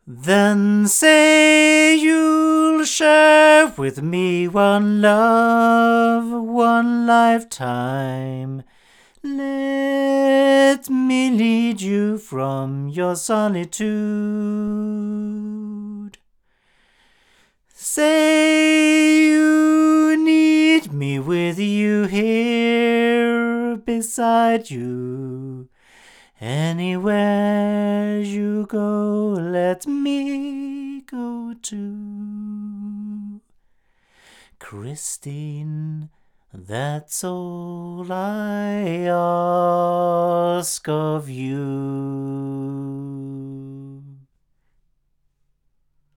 Then say you'll share with me one love, one lifetime. Let me lead you from your solitude. Say you need me with you here beside you. Anywhere you go, let me go too. Christine, that's all I ask of you.